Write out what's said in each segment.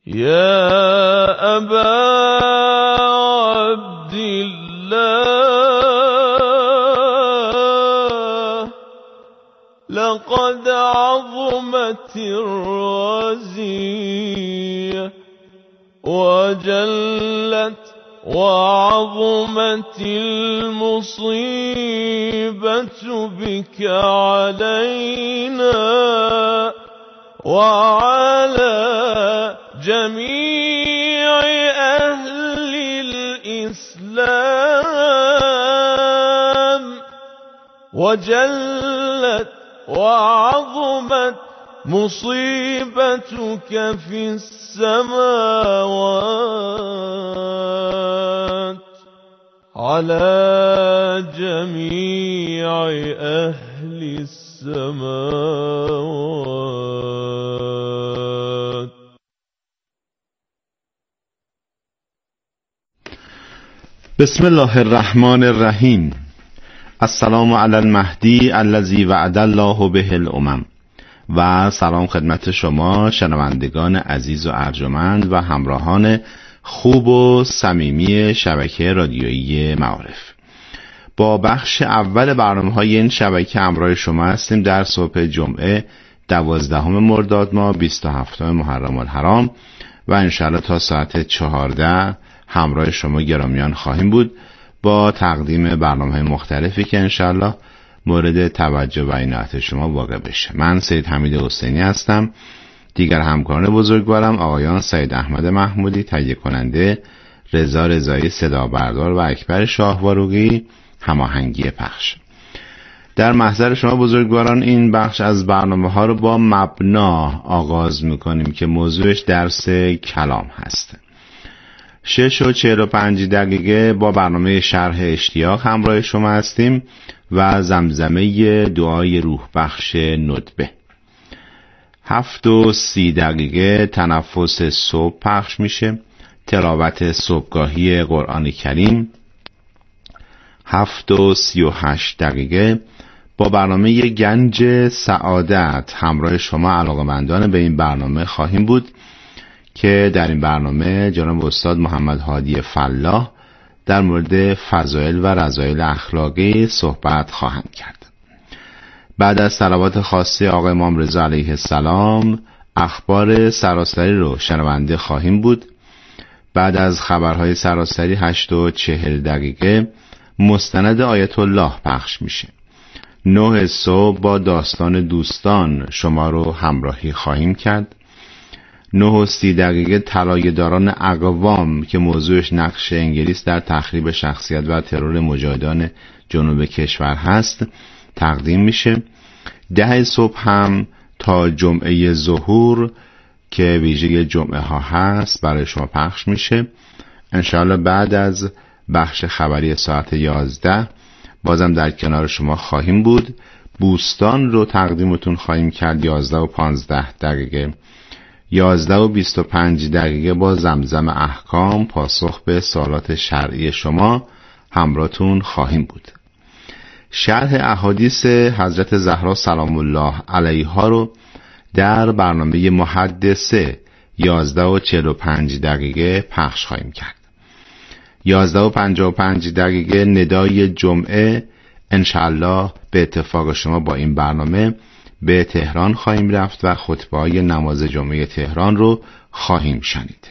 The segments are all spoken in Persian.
يا أبا عبد الله لقد عظمت الرزية وجلت وعظمت المصيبة بك علينا وعلى جميع أهل الإسلام وجلت وعظمت مصيبتك في السماوات على جميع أهل السماوات. بسم الله الرحمن الرحیم. السلام علی المهدی الذی وعد الله به الامم. و سلام خدمت شما شنوندگان عزیز و ارجمند و همراهان خوب و صمیمی شبکه رادیویی معارف. با بخش اول برنامه‌های این شبکه همراه شما هستیم در صبح جمعه 12 مرداد ماه 27 محرم الحرام و انشاءالله تا ساعت 14 همراه شما گرامیان خواهیم بود با تقدیم برنامه‌های مختلفی که انشاءالله مورد توجه و عنایت شما واقع بشه. من سید حمید حسینی هستم. دیگر همکاران بزرگوارم آقایان سید احمد محمودی تهیه کننده، رضا رضایی صدا بردار و اکبر شاهواروقی هماهنگی پخش. در محضر شما بزرگواران این بخش از برنامه ها رو با مبنا آغاز میکنیم که موضوعش درس کلام هست. 6:45 با برنامه شرح اشتیاق همراه شما هستیم و زمزمه دعای روح بخش ندبه. 7:30 تنفس صبح پخش میشه، تلاوت صبحگاهی قرآن کریم. 7:38 با برنامه گنج سعادت همراه شما علاقه‌مندان به این برنامه خواهیم بود که در این برنامه جناب استاد محمد هادی فلاح در مورد فضائل و رذایل اخلاقی صحبت خواهند کرد. بعد از صلوات خاصه آقای امام رضا علیه السلام اخبار سراسری رو شنونده خواهیم بود. بعد از خبرهای سراسری 8:40 مستند آیت الله پخش میشه. 9 صبح با داستان دوستان شما رو همراهی خواهیم کرد. 9:30 طلایه‌داران اقوام که موضوعش نقش انگلیس در تخریب شخصیت و ترور مجاهدان جنوب کشور هست تقدیم میشه. 10 صبح هم تا جمعه ظهور که ویژه جمعه ها هست برای شما پخش میشه. انشاءالله بعد از بخش خبری ساعت 11 بازم در کنار شما خواهیم بود. بوستان رو تقدیمتون خواهیم کرد 11:15. 11:25 با زمزم احکام پاسخ به سوالات شرعی شما همراهتون خواهیم بود. شرح احادیث حضرت زهرا سلام الله علیها رو در برنامه محدثه 11:45 پخش خواهیم کرد. 11:55 ندای جمعه انشاءالله به اتفاق شما با این برنامه به تهران خواهیم رفت و خطبه‌های نماز جمعه تهران رو خواهیم شنید.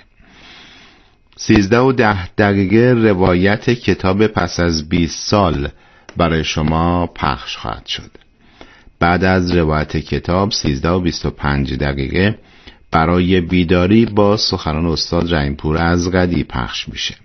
13:10 روایت کتاب پس از 20 سال برای شما پخش خواهد شد. بعد از روایت کتاب 13:25 برای بیداری با سخنان استاد رحیم‌پور ازغدی پخش میشه.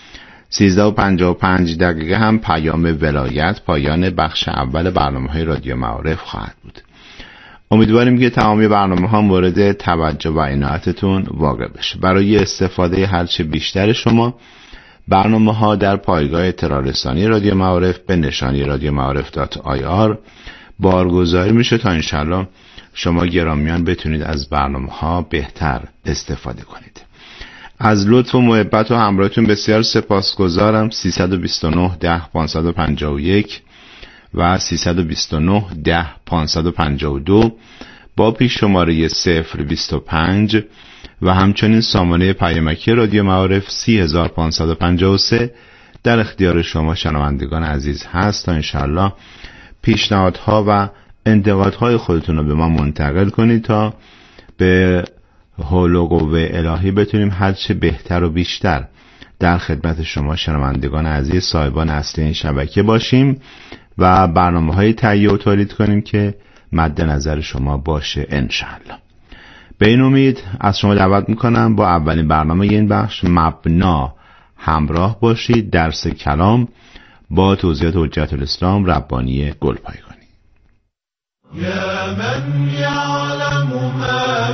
13:55 هم پیام ولایت پایان بخش اول برنامه‌های رادیو معارف خواهد بود. امیدواریم که تمامی برنامه‌ها مورد توجه و عنایتتون واقع بشه. برای استفاده هرچه بیشتر شما برنامه‌ها در پایگاه اطلاع‌رسانی رادیو معارف به نشانی radioma'arif.ir بارگذاری میشه تا انشالله شما گرامیان بتونید از برنامه‌ها بهتر استفاده کنید. از لطف و محبت و همراهتون بسیار سپاسگزارم. 329 10 551 و 329 10 552 با پیش شماره 025 و همچنین سامانه پیامکی رادیو معارف 30553 در اختیار شما شنوندگان عزیز هست تا انشاءالله پیشنهادها و انتقادهای خودتون رو به ما منتقل کنید تا به حول و قوه الهی بتونیم هرچه بهتر و بیشتر در خدمت شما شنوندگان عزیز صاحبان اصلی این شبکه باشیم و برنامه‌های تهیه و تولید کنیم که مد نظر شما باشه انشاءالله. به این امید از شما دعوت میکنم با اولین برنامه این بخش مبنا همراه باشید. درس کلام با توضیحات حجت الاسلام ربانی گلپایگانی. يا من يعلم ما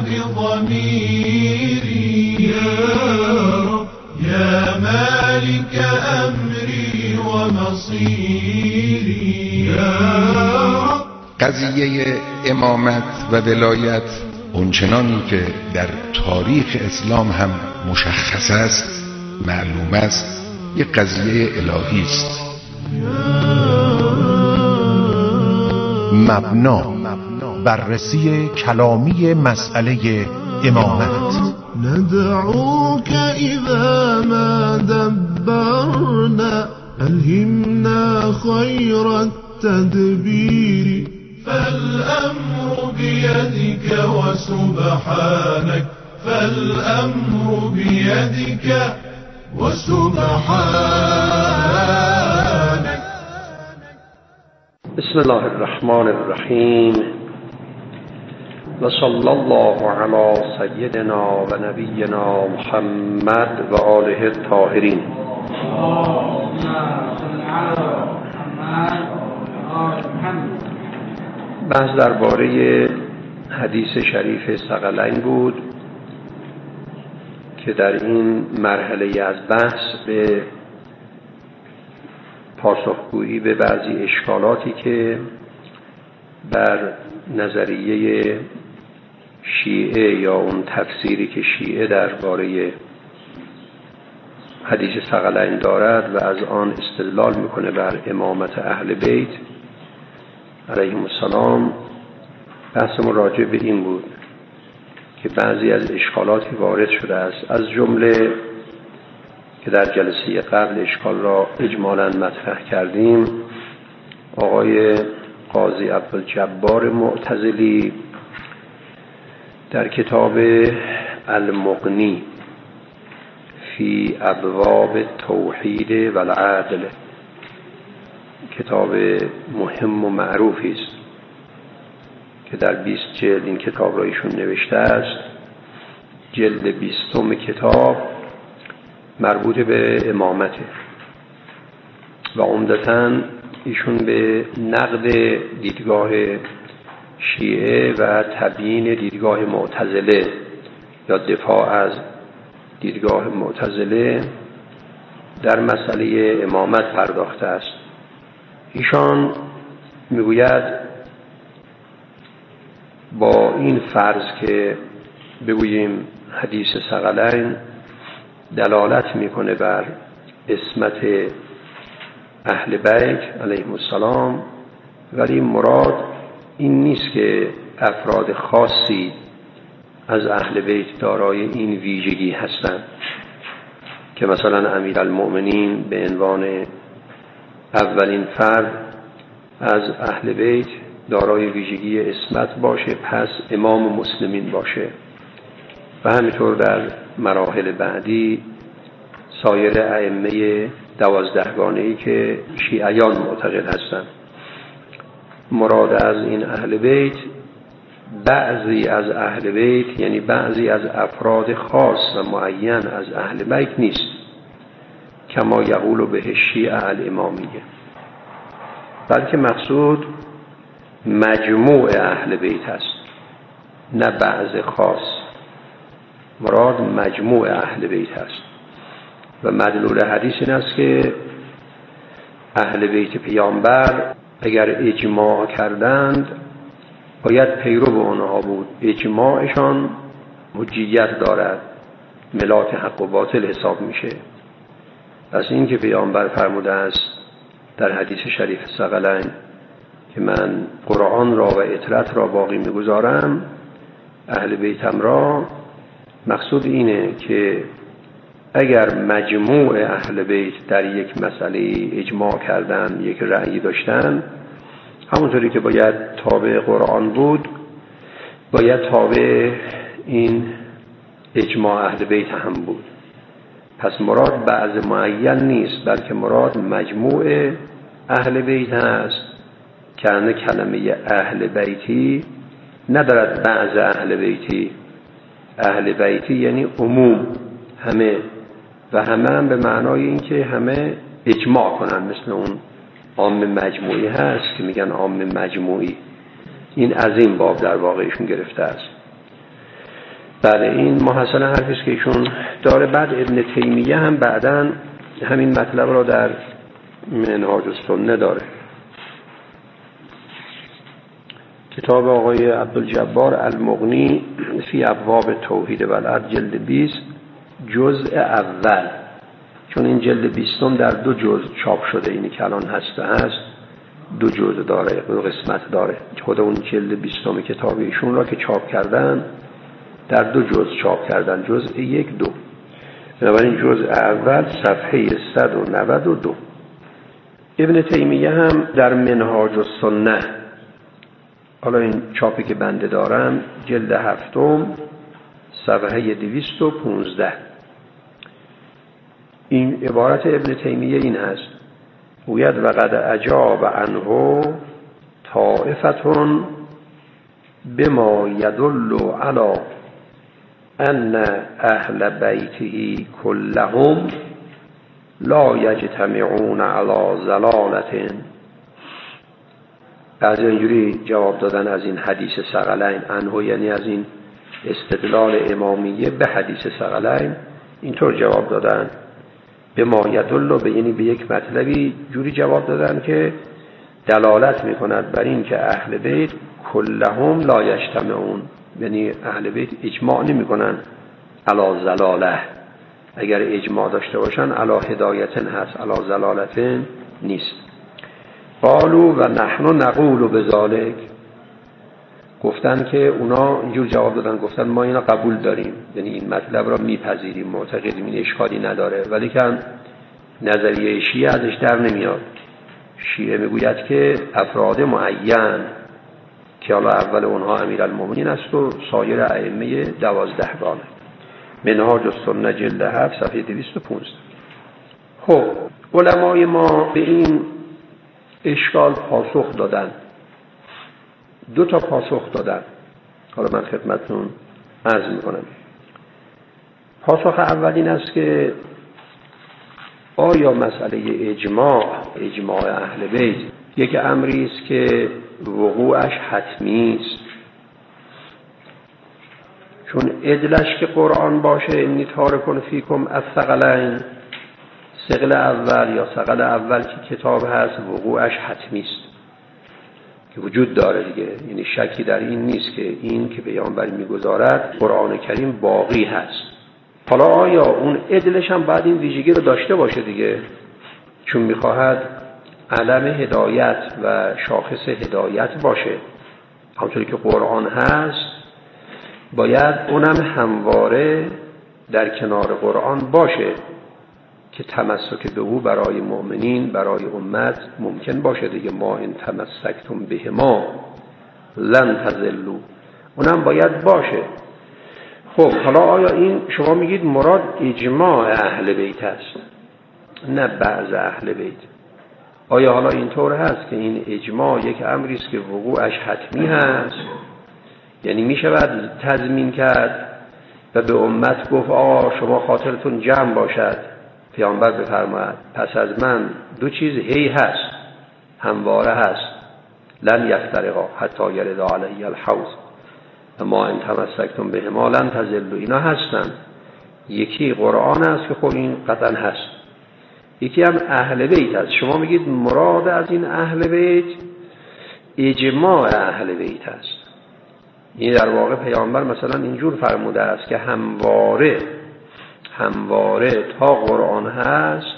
بضميري يا رب يا مالك أمري ومصيري يا رب. قضیه امامت و ولایت اونچنانی که در تاریخ اسلام هم مشخص است، معلوم است، یک قضیه الهی است. مبنا، بررسی کلامی مسئله امامت. ندعوك إذا ما دبرنا ألهمنا خير التدبير فالأمر بيدك وسبحانك فالأمر بيدك وسبحانك. بسم الله الرحمن الرحیم و صلی الله علی سیدنا و نبینا محمد و آله الطاهرین. بحث درباره حدیث شریف ثقلین بود که در این مرحله از بحث به پاسخگویی به بعضی اشکالاتی که بر نظریه شیعه یا اون تفسیری که شیعه درباره حدیث ثقلین دارد و از آن استدلال میکنه بر امامت اهل بیت علیهم السلام، بحثمون راجع به این بود که بعضی از اشکالاتی وارد شده است، از جمله که در جلسه قبل اشکال را اجمالاً مطرح کردیم. آقای قاضی عبدالجبار معتزلی در کتاب المغنی فی ابواب توحید و العدل، کتاب مهم و معروفی است که در 20 جلد این کتاب را ایشون نوشته است. جلد 20 کتاب مربوط به امامته و عمدتاً ایشون به نقد دیدگاه شیعه و تبیین دیدگاه معتزله یا دفاع از دیدگاه معتزله در مسئله امامت پرداخته است. ایشان میگوید با این فرض که بگوییم حدیث ثقلین دلالت میکنه بر عصمت اهل بیت علیهم السلام، ولی مراد این نیست که افراد خاصی از اهل بیت دارای این ویژگی هستند که مثلا امیرالمؤمنین به عنوان اولین فرد از اهل بیت دارای ویژگی عصمت باشه پس امام مسلمین باشه و همینطور در مراحل بعدی سایر ائمه 12گانه‌ای که شیعیان معتقد هستند. مراد از این اهل بیت بعضی از اهل بیت، یعنی بعضی از افراد خاص و معین از اهل بیت نیست، کما یقول به شیعه الامامیه، بلکه مقصود مجموع اهل بیت است، نه بعض خاص. مراد مجموع اهل بیت است و مدلول حدیث این است که اهل بیت پیامبر اگر اجماع کردند باید پیرو آنها بود. اجماعشان حجیت دارد، ملاک حق و باطل حساب میشه. پس این که پیامبر فرموده است در حدیث شریف ثقلین که من قرآن را و اطرت را باقی میگذارم، اهل بیتم را مقصود اینه که اگر مجموع اهل بیت در یک مسئله اجماع کردن، یک رأی داشتن، همونطوری که باید تابع قرآن بود باید تابع این اجماع اهل بیت هم بود. پس مراد بعض معین نیست، بلکه مراد مجموع اهل بیت هست که کلمه اهل بیتی ندارد بعض اهل بیتی. اهل بیتی یعنی عموم، همه، و همه هم به معنای این که همه اجماع کنن، مثل اون عام مجموعی هست که میگن عام مجموعی. این از این باب در واقعشون گرفته است. بله، این محصل حرفیست که ایشون داره. بعد ابن تیمیه هم بعداً همین مطلب را در منهاج السنه داره. کتاب آقای عبدالجبار المغنی فی ابواب توحید و العدل جلد 20 جزء اول، چون این جلد 20 در 2 جزء چاپ شده، اینی که الان هست 2 جزء داره، 2 قسمت داره. خود اون جلد 20 کتاب ایشون را که چاپ کردن در 2 جزء چاپ کردن، جزء 1 2. بنابراین جزء اول صفحه 192. ابن تیمیه هم در منهاج السنه، حالا این چاپی که بنده دارم جلد 7 صفحه 215، این عبارت ابن تیمیه این هست: گوید وقد اجاب عنه طائفتون بما یدل علی ان اهل بیته كلهم لا یجتمعون علی ضلالة. بعضی اینجوری جواب دادن از این حدیث ثقلین عنه، یعنی از این استدلال امامیه به حدیث ثقلین، اینطور جواب دادن. به ما یدل، به یعنی به یک مطلبی جوری جواب دادن که دلالت میکند بر این که اهل بیت کلهم لا یجتمعون، یعنی اهل بیت اجماع نمیکنن علی ضلاله. اگر اجماع داشته باشن علی هدایتن هست، علی ضلالتن نیست. قالوا و نحن نقول بذلک، گفتن که اونا اینجور جواب دادن، گفتن ما اینا قبول داریم، یعنی این مطلب را میپذیریم، معتقدیم، این اشکالی نداره. ولی که نظریه شیعه ازش در نمیاد. شیعه میگوید که افراد معین که حالا اول اونها امیرالمومنین است و سایر ائمه 12 گانه. منهاج السنه جلد 7 صفحه 215. خب علمای ما به این اشکال پاسخ دادن، 2 تا پاسخ دادن. حالا من خدمتتون عرض میکنم. پاسخ اول این است که آیا مسئله اجماع اهل بیت یک امری است که وقوعش حتمی است، چون ادلش که قرآن باشه انی تارکون فیکم الثقلین، ثقل اول یا ثقل اول که کتاب هست وقوعش حتمی است که وجود داره دیگه، یعنی شکی در این نیست که این که پیامبر میگذارد قرآن کریم باقی هست. حالا آیا اون ادلش هم باید این ویژگی رو داشته باشه دیگه، چون میخواهد علم هدایت و شاخص هدایت باشه، همونطوری که قرآن هست باید اونم همواره در کنار قرآن باشه که تمسک به او برای مؤمنین، برای امت ممکن باشه دیگه. ما ان تمسکتم بهما لن تضلوا، اونم باید باشه. خب حالا آیا این شما میگید مراد اجماع اهل بیت است نه بعض اهل بیت؟ آیا حالا اینطور هست که این اجماع یک امری است که وقوعش حتمی هست، یعنی میشود تضمین کرد و به امت گفت آقا شما خاطرتون جمع باشد، پیامبر بفرماید پس از من 2 چیز هی هست، همواره هست، لن یفترقا حتی یرد علی الحوض ما ان تمسکتم بهما لن تضلوا، اینا هستن. یکی قرآن است که خب این قطعا هست، یکی هم اهل بیت است. شما میگید مراد از این اهل بیت اجماع اهل بیت است. این در واقع پیامبر مثلا اینجور فرموده است که همواره تا قرآن هست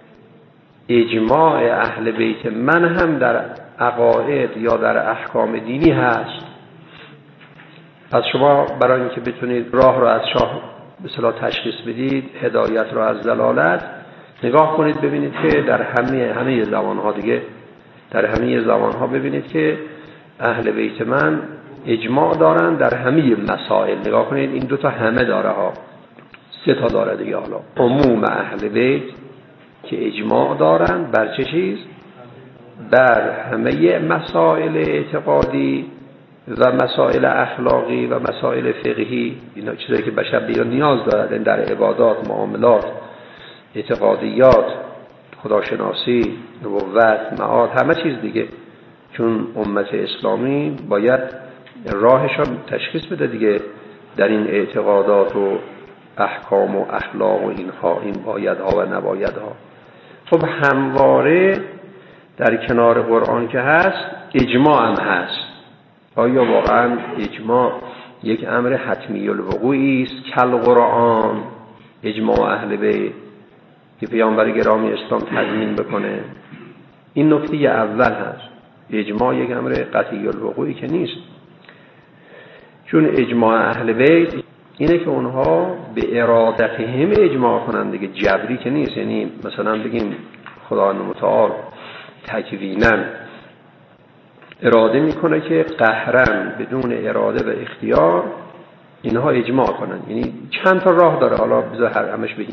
اجماع اهل بیت من هم در عقاید یا در احکام دینی هست. پس شما برای اینکه بتونید راه رو از شاه به اصطلاح تشخیص بدید، هدایت رو از ضلالت، نگاه کنید ببینید که در همه زمانها دیگه، در همه زمانها ببینید که اهل بیت من اجماع دارن در همه مسائل. نگاه کنید این دوتا همه داره ها، 3 تا داره دیگه. حالا عموم اهل بیت که اجماع دارن بر چه چیز؟ بر همه مسائل اعتقادی و مسائل اخلاقی و مسائل فقهی، اینا چیزایی که بشر به نیاز دارن در عبادات، معاملات، اعتقادیات، خداشناسی، نبوت، معاد، همه چیز دیگه. چون امت اسلامی باید راهش رو تشخیص بده دیگه در این اعتقادات و احکام و اخلاق و اینها، این بایدها و نبایدها. خب همواره در کنار قرآن که هست اجماع هم هست. آیا واقعا اجماع یک امر حتمی الوقوعی است کل قرآن، اجماع اهل بیت که پیامبر گرامی اسلام تضمین بکنه؟ این نکته اول هست. اجماع یک امر قطعی الوقوعی که نیست، چون اجماع اهل بیت اینه که اونها به ارادتهم اجماع کنند دیگه، جبری که نیست. یعنی مثلا بگیم خداوند متعال تکویناً اراده میکنه که قهرن بدون اراده و اختیار اینها اجماع کنن. یعنی چند تا راه داره، حالا بذار هر همش بگیم.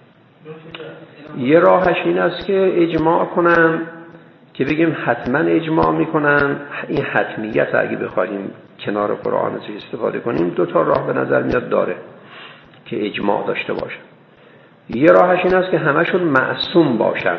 یه راهش این است که اجماع کنن که بگیم حتما اجماع میکنن. این حتمیت اگه بخوایم کنار قرآن استفاده کنیم 2 تا راه به نظر میاد داره که اجماع داشته باشن. یه راهش این است که همشون معصوم باشن.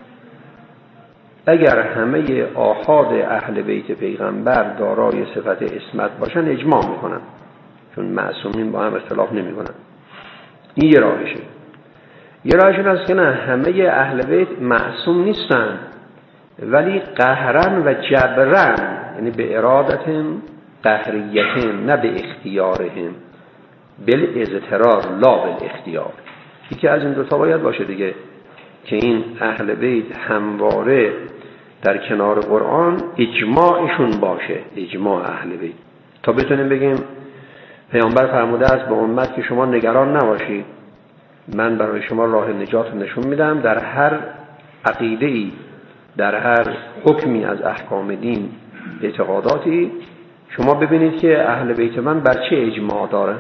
اگر همه آحاد اهل بیت پیغمبر دارای صفت عصمت باشن اجماع میکنن، چون معصومین با هم اختلاف نمیکنن. این یه راهشه. یه راهش این است که نه، همه اهل بیت معصوم نیستن ولی قهرن و جبرن، یعنی به ارادتهم قهریتهم، نه به اختیارهم، بالاضطرار لا بالاختیار. یکی از این 2 تا باید باشه دیگه که این اهل بیت همواره در کنار قرآن اجماعشون باشه، اجماع اهل بیت، تا بتونیم بگیم پیامبر فرموده است به امت که شما نگران نباشید، من برای شما راه نجات نشون میدم. در هر عقیده‌ای، در هر حکمی از احکام دین، اعتقاداتی، شما ببینید که اهل بیت من بر چه اجماع داره.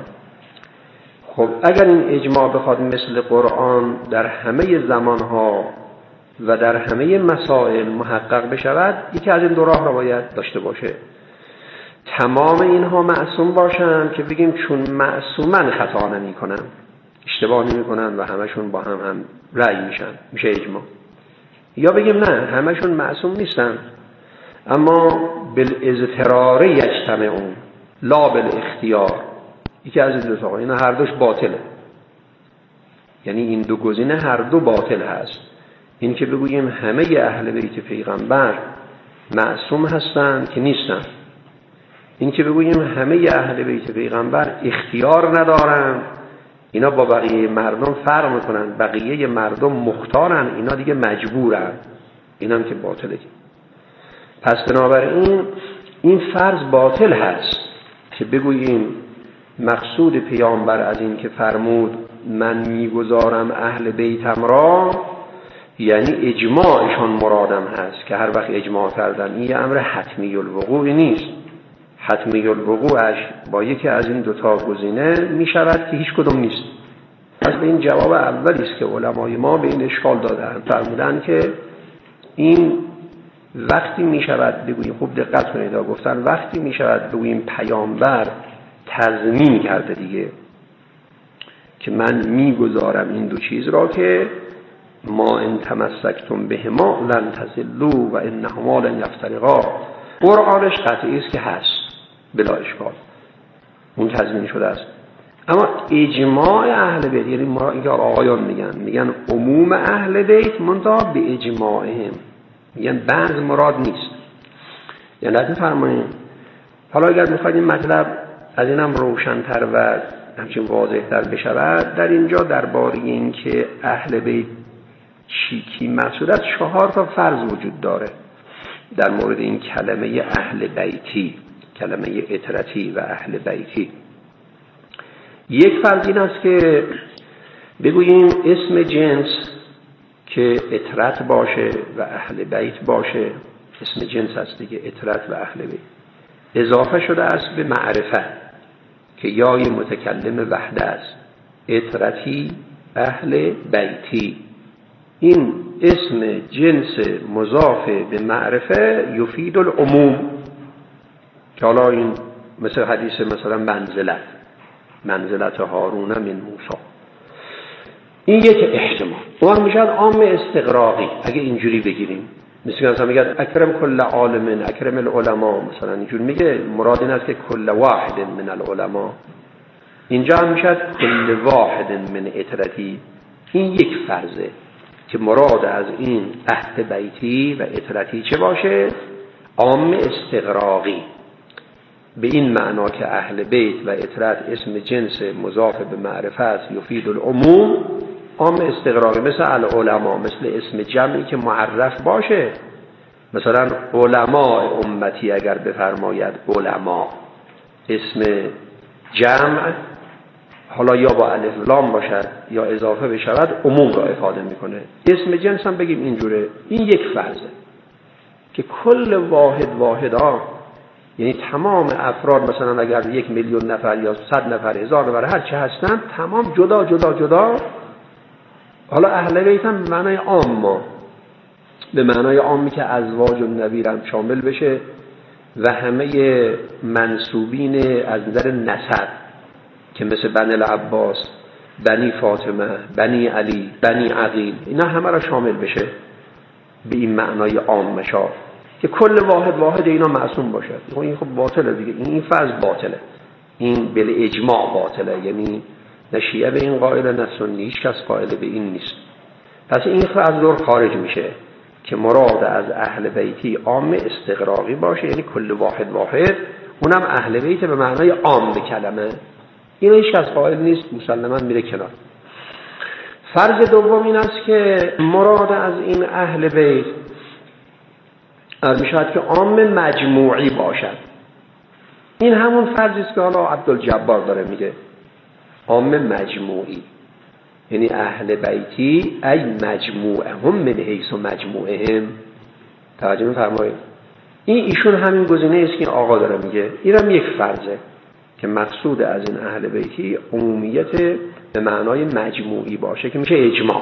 خب اگر این اجماع بخواد مثل قرآن در همه زمانها و در همه مسائل محقق بشود، یکی از این 2 راه را باید داشته باشه. تمام اینها معصوم باشن که بگیم چون معصومن خطا نمی کنن، اشتباه نمی کنن و همشون با هم رأی میشن، میشه اجماع. یا بگیم نه، همشون معصوم نیستن اما بالاضطرار یجتمعون لا بالاختیار. یکی از این 2 تا، اینا هر دوش باطله. یعنی این 2 گزینه هر 2 باطل هست. این که بگوییم همه اهل بیت پیغمبر معصوم هستند که نیستن. این که بگوییم همه اهل بیت پیغمبر اختیار ندارن، اینا با بقیه مردم فرق میکنن، بقیه مردم مختارن، اینا دیگه مجبورن، اینا هم که باطله. پس بنابراین این فرض باطل هست که بگوییم مقصود پیامبر از این که فرمود من میگذارم اهل بیتم را، یعنی اجماعشان مرادم هست که هر وقت اجماع کردن. این یه امر حتمی الوقوع نیست. حتمی الوقوعش با یکی از این 2 تا گزینه می شود که هیچ کدوم نیست. پس به این جواب اولی است که علمای ما به این اشکال دادن، فرمودن که این وقتی می شود بگوییم، خوب دقت کنید، گفتن وقتی می شود بگوییم پیامبر تضمین کرده دیگه که من میگذارم این 2 چیز را که ما ان تمسکتم بهما لن تضلوا و انهما لن یفترقا. قرآنش قطعی است که هست بلا اشکال، اون تضمین شده است. اما اجماع اهل بیت، یعنی ما اینکه آقایان میگن عموم اهل بیت منتها به اجماعهم، میگن بعض مراد نیست. یعنی لازم فرمایید. حالا اگر میخواید این مطلب از اینم روشن‌تر و همچنین واضح‌تر بشود، در اینجا درباره این که اهل بیت کی مقصود است 4 تا فرض وجود داره در مورد این کلمه اهل بیتی. کلمه اطرتی و اهل بیتی. یک فرض این است که بگوییم اسم جنس که اطرت باشه و اهل بیت باشه، اسم جنس هست دیگه، اطرت و اهل بیت، اضافه شده است به معرفت که یای متکلم وحده است، اطرتی اهل بیتی. این اسم جنس مضاف به معرفه یفید العموم، که حالا این مثل حدیث مثلا منزلت هارون من موسی، این یک احتمال. اون میشه عام استغراقی اگه اینجوری بگیریم، مثلا میگه اکرم کل عالم اکرم العلماء، مثلا اینجوری میگه مراد این است که کل واحد من العلماء. اینجا هم میشه کل واحد من اطرتی. این یک فرضه که مراد از این عهد بیتی و اطرتی چه باشه؟ عام استغراقی، به این معنا که اهل بیت و اطرت اسم جنس مضاف به معرفه است، یفید العموم، عام استغراقی، مثل العلماء، مثل اسم جمعی که معرف باشه، مثلا علماء امتی اگر بفرماید علماء، اسم جمع حالا یا با الف لام باشد یا اضافه بشود عموم را افاده میکنه. اسم جنس هم بگیم اینجوره. این یک فرضه که کل واحدا، یعنی تمام افراد، مثلا اگر 1,000,000 نفر یا 100 نفر 1000 نفر هر چه هستن، تمام جدا جدا جدا. حالا اهل بیت هم به معنای عام، به معنای عامی که ازواج النبی هم شامل بشه و همه منسوبین از نظر نسب که مثل بنی العباس، بنی فاطمه، بنی علی، بنی عقیل، اینا همه را شامل بشه به این معنای عام مشار، که کل واحد اینا معصوم باشد. این خب باطله دیگه، این فرض باطله، این بل اجماع باطله، یعنی نه شیعه به این قائل نه سنی، هیچ کس قائل به این نیست. پس این فرض دور خارج میشه که مراد از اهل بیتی عام استغراقی باشه، یعنی کل واحد، اونم اهل بیت به معنای عام به کلمه. این هیچ کس قائل نیست، مسلماً میره کنار. فرض دوم این است که مراد از این اهل بیت میشود که عام مجموعی باشد. این همون فرضی است که حالا عبدالجبار داره میگه، عام مجموعی، یعنی اهل بیتی ای مجموعهم من حیث مجموعهم. توجه می‌فرمایید؟ ایشون همین گزینه است که آقا داره میگه. اینم یک فرضه که مقصود از این اهل بیتی عمومیت به معنای مجموعی باشه که میشه اجماع.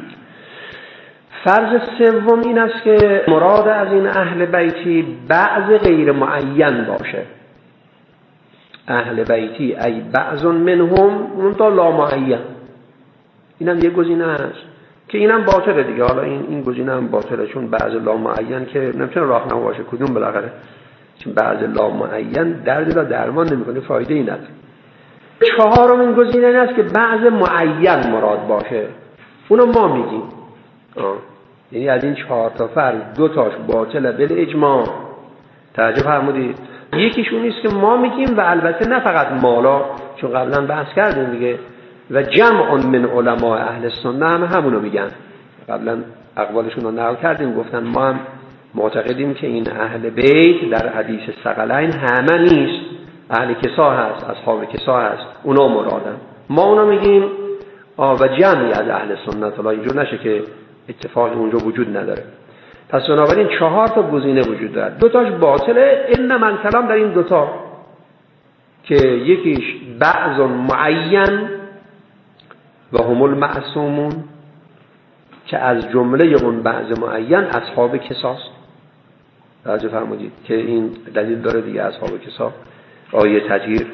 فرض سوم این است که مراد از این اهل بیتی بعض غیر معین باشه. اهل بیتی ای بعض منهم منتها لا معین. اینم یه گزینه هست که اینم باطله دیگه. حالا این گزینه هم باطله، چون بعض لا معین که نمیتونه راهنما باشه، کدوم بالاخره، چون بعض لا معین درد را درمان نمیکنه، فایده ای نداره. چهارمین گزینه این است که بعض معین مراد باشه. اونو ما میگیم. یعنی از این 4 تا فرض 2 تاش باطله بل اجماع. توجه فرمودید؟ یکیشون نیست که ما میگیم، و البته نه فقط مالا، چون قبلا بحث کردیم دیگه، و جمع من علماء اهل سنت هم همونو میگن. قبلا اقوالشون رو نقل کردیم، گفتن ما هم معتقدیم که این اهل بیت در حدیث ثقلین همه نیست، اهل کسا هست، اصحاب کسا هست، اونا مرادن. ما اونا میگیم و جمعی از اهل سنت. حالا اینجور نشه که اتفاقی اونجا وجود نداره. پس بنابراین 4 تا گزینه وجود داره. 2 تاش باطله، انما الکلام در این 2 تا که یکیش بعض معین و هم المعصومون، که از جمله اون بعض معین اصحاب کساست. توجه فرمودید که این دلیل داره دیگه، اصحاب کسا آیه تطهیر.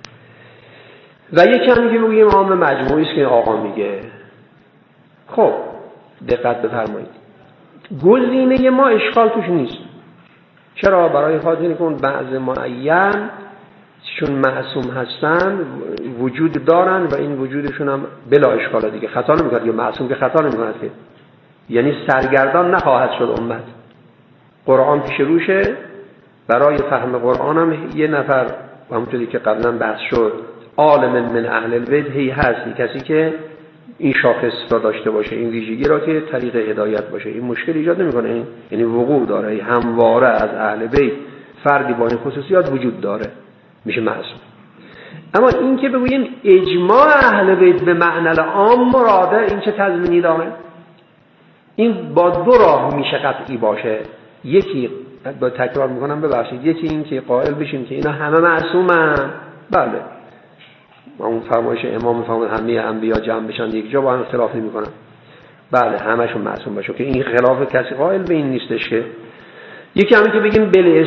و یکم میگه بگیم عام مجموعی است که آقا میگه. خب دقت بفرمایید، گزینه ما اشکال توش نیست. چرا؟ برای خاطر که اون بعض معین چون معصوم هستن وجود دارن و این وجودشون هم بلا اشکال دیگه، خطا نمیکنه. یا معصوم که خطا نمیکنه، که یعنی سرگردان نخواهد شد امت. قرآن پیش روشه، برای فهم قرآن هم یه نفر، همونطوری که قبلا بحث شد، عالم من اهل البیت هی هست، کسی که این شاخص را داشته باشه، این ویژگی را که طریق هدایت باشه. این مشکل ایجاد نمیکنه، یعنی وقوع داره، همواره از اهل بیت فردی با این خصوصیات وجود داره میشه معصوم. اما این که بگوییم اجماع اهل بیت به معنی عام مراده، این چه تضمینی داره؟ این با دو راه میشه قطعی باشه. یکی با تکرار میکنم ببخشید، یکی این که قائل بشیم که اینا همه معصومن، بله اون فرمایش امام میفهمون همه انبیا جمع بشن یک جا با هم اختلاف نمیکنن، بله همشون معصوم باشه که این خلاف کسی قائل به این نیستش. که یکی همین که بگیم بل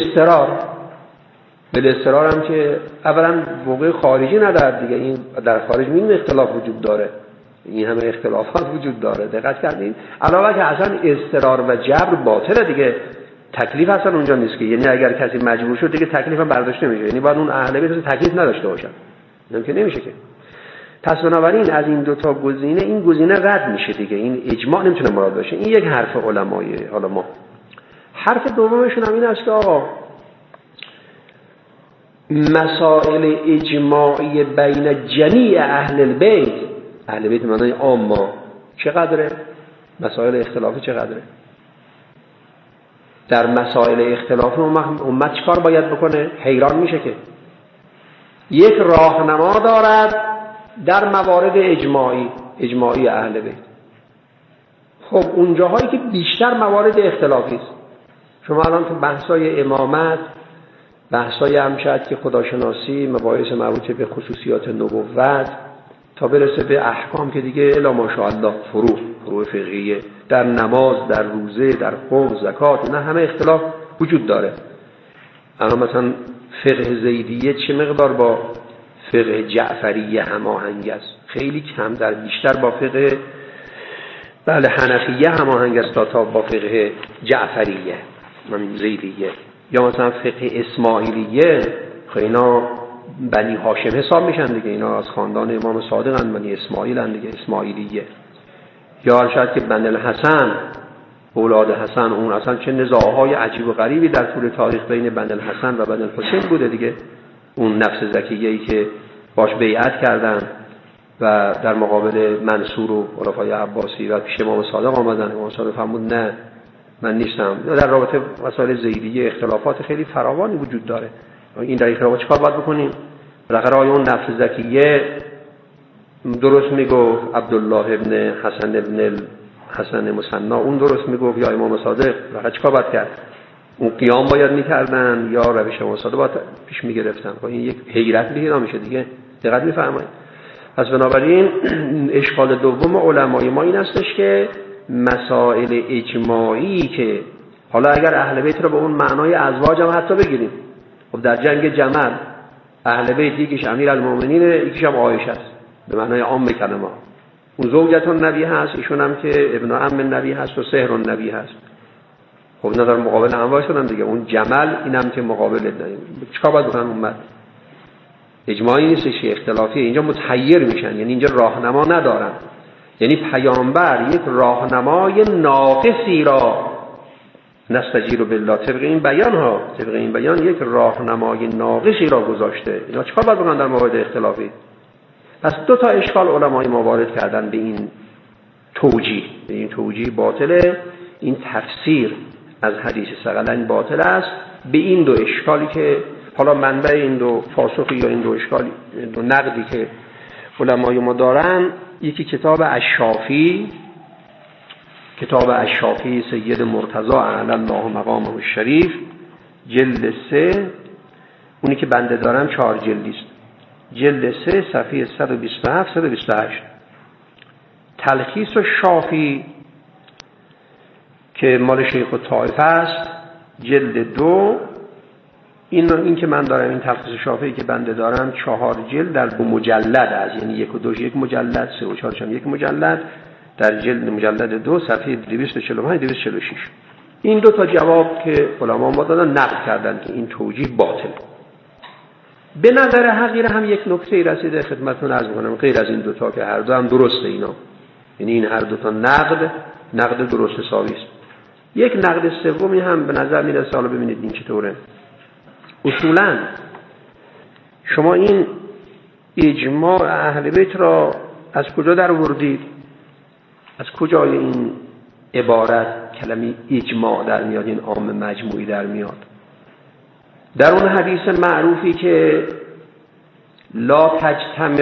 اضطرار هم که اولا موقع خارجی ندارد دیگه، این در خارج این اختلاف وجود داره، این همه اختلافات وجود داره. دقت کردین؟ علاوه که اصلا اضطرار و جبر باطله دیگه، تکلیف اصلا اونجا نیست که، یعنی اگر کسی مجبور شد دیگه تکلیف هم برداشت نمیشه، یعنی باید اون اهل بیت تکلیف نداشته باشن، اینم که نمیشه که. پس بنابراین از این دو تا گزینه این گزینه رد میشه دیگه، این اجماع نمیتونه مراد باشه. این یک حرف علمایه. حالا ما حرف دومشون هم این است که آقا مسائل اجماعی بین جمیع اهل البیت، اهل بیت معنای عامه چقدره؟ مسائل اختلافی چقدره؟ در مسائل اختلافی امت چیکار باید بکنه؟ حیران میشه که یک راهنما دارد در موارد اجماعی اهل بیت. خب اونجاهایی که بیشتر موارد اختلافی است، شما الان تو بحثای امامت، بحثای هم شاید که خداشناسی، مباحث مربوط به خصوصیات نبوت تا برسه به احکام که دیگه الا ماشاءالله فروع فقهیه، در نماز، در روزه، در قوم، زکات، نه همه اختلاف وجود داره. اما مثلا فقه زیدیه چه مقدار با فقه جعفریه هماهنگ است؟ خیلی کم، در بیشتر با فقه بله حنفیه هماهنگ است تا با فقه جعفریه همین زیدیه. یا مثلا فقه اسماعیلیه، خب اینا بنی هاشم حساب میشن دیگه، اینا از خاندان امام صادق هستند، بنی اسماعیل هستند دیگه، اسماعیلیه. یا شاید که بنی الحسن، اولاد حسن، اون اصلا چه نزاعهای عجیب و غریبی در طول تاریخ بین بنی الحسن و بنی الحسین بوده دیگه. اون نفس زکیه‌ای که باش بیعت کردن و در مقابل منصور و خلفای عباسی و پیش امام صادق آمدن، امام صادق فرمود نه من نیستم. در رابطه مسائل زیدیه اختلافات خیلی فراوانی وجود داره. این در این رابطه چیکار باید بکنیم؟ بالاخره اون نفس زکیه درست میگفت، عبدالله ابن حسن مصنا اون درست میگفت، یا امام صادق، بالاخره چیکار باید کرد؟ اون قیام باید میکردن یا روش امام صادق باید پیش میگرفتن؟ این یک حیرت پیدا میشه دیگه. دقت میفرمایید؟ پس بنابراین اشکال دوم علمای ما این استش که مسائل اجماعی که حالا اگر اهل بیت رو به اون معنای ازواج هم حتی بگیریم، خب در جنگ جمل اهل بیت یکیش امیرالمومنینه، یکیش هم عایشه است به معنای عام کلمه. اون زوجت النبی هست، ایشون هم که ابن عم النبی هست و سحر النبی هست. خب اینا در مقابل هم وایسادن دیگه. اون جمل اینم که مقابل داریم، چیکار باید بکنن امت؟ اجماعی نیستش، اختلافیه. اینجا متحیر میشن، یعنی اینجا راهنما ندارن. یعنی پیامبر یک راهنمای ناقصی را نستجیر بالله، طبق این بیان یک راهنمای ناقصی را گذاشته. اینا چیکار باید بکنن در موارد اختلافی؟ پس دو تا اشکال علمای ما وارد کردن به این توجیه باطله، این تفسیر از حدیث ثقلین باطل است. به این دو اشکالی که حالا منبع این دو پاسخی یا این دو اشکالی، دو نقدی که علمای ما دارن، یکی کتاب الشافی سید مرتضی اعلی الله مقامه الشریف جلد 3، اونی که بنده دارم 4 جلدی است، جلد 3 صفحه 127 128. تلخیص الشافی که مال شیخ الطائفه است جلد 2. این که من دارم، این تلخیص شافعی که بنده دارم 4 جلد در مجلد است، یعنی 1 و 2 یک مجلد، 3 و 4 یک مجلد، در جلد مجلد 2 صفحه 245 246. این دو تا جواب که علما ما دادن نقد کردن که این توجیه باطل. به نظر حقیقه هم یک نکته رسیده خدمتتون عرض می‌کنم، غیر از این دو تا که هر دو هم درسته اینا، یعنی این هر دو تا نقد درست حسابی است. یک نقد سومی هم به نظر میرسه، حالا ببینید این چطوره. اصولا شما این اجماع اهل بیت را از کجا در آوردید؟ از کجای این عبارت کلمه اجماع در میاد، این عام مجموعی در میاد؟ در اون حدیث معروفی که لا تجتمع